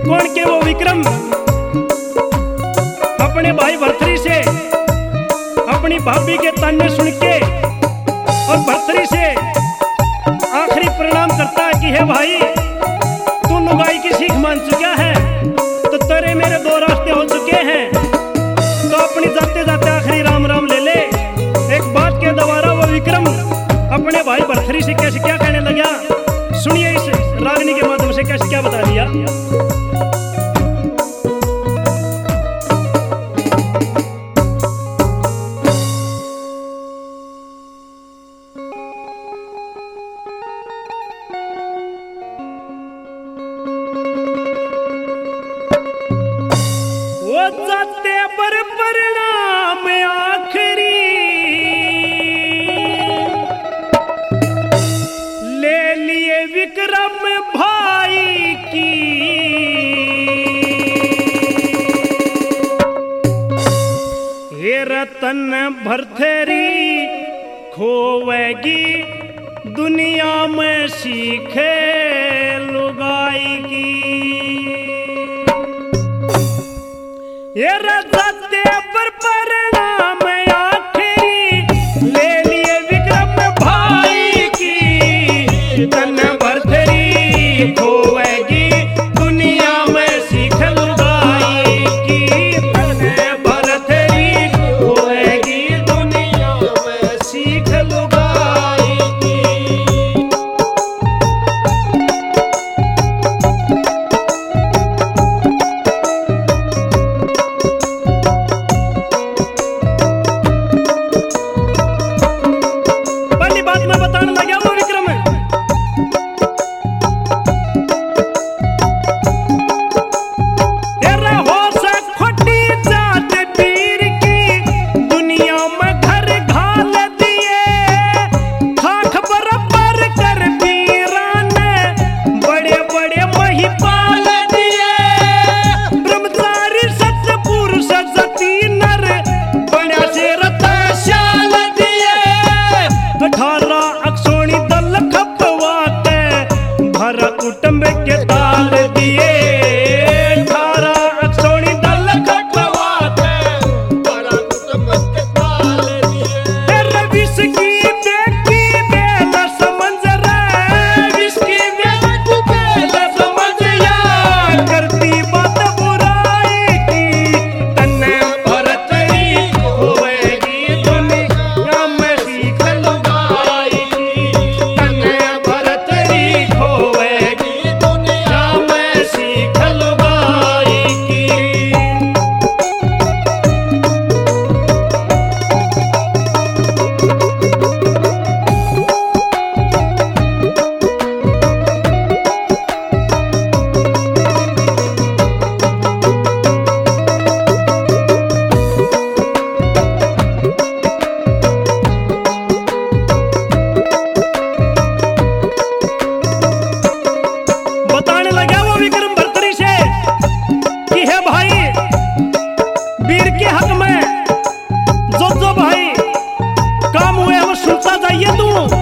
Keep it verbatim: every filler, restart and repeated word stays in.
कौन के वो विक्रम अपने भाई भर्तरी से अपनी भाभी के ताने सुन के और भर्तरी से आखिरी प्रणाम करता है कि हे भाई तू लुगाई की सीख मान चुका है तो तेरे मेरे दो रास्ते हो चुके हैं, तो अपनी जाते जाते आखिरी राम राम ले ले। एक बात के दोबारा वो विक्रम अपने भाई भर्तरी से कैसे क्या कहने लगा, सुनिए इस रागनी के माध्यम से कैसे क्या बता दिया। वो जाते पर परिणाम आखिरी ले लिए विक्रम भाई की, हे रतन भर्तरी खोवेगी दुनिया में सीखे लुगाई की। ये रजाते पर परिणाम आखिरी ले लिए विक्रम भाई की, तन भर्तरी खोवेगी दुनिया में सीख लुगाई की, तन भर्तरी खोवेगी दुनिया में सीख लुगाई की। कुटुंब के ताल दिए थारा अक्सोनी दल खटवाते, थारा कुटुंब के ताल दिए। तेरे विष की बेटी बेला समझ रे, विष की बेटी बेला समझ यार, करती बात बुराई की, तन्ने भर्तरी खोवेगी दुनिया में सीख लुगाई की, तन्ने भर्तरी खोवेगी सीख लुगाई की। बताने लगा वो विक्रम भर्तरी से कि हे भाई वीर के हक में जो जो भाई काम हुए वो सुनता जाइए तू।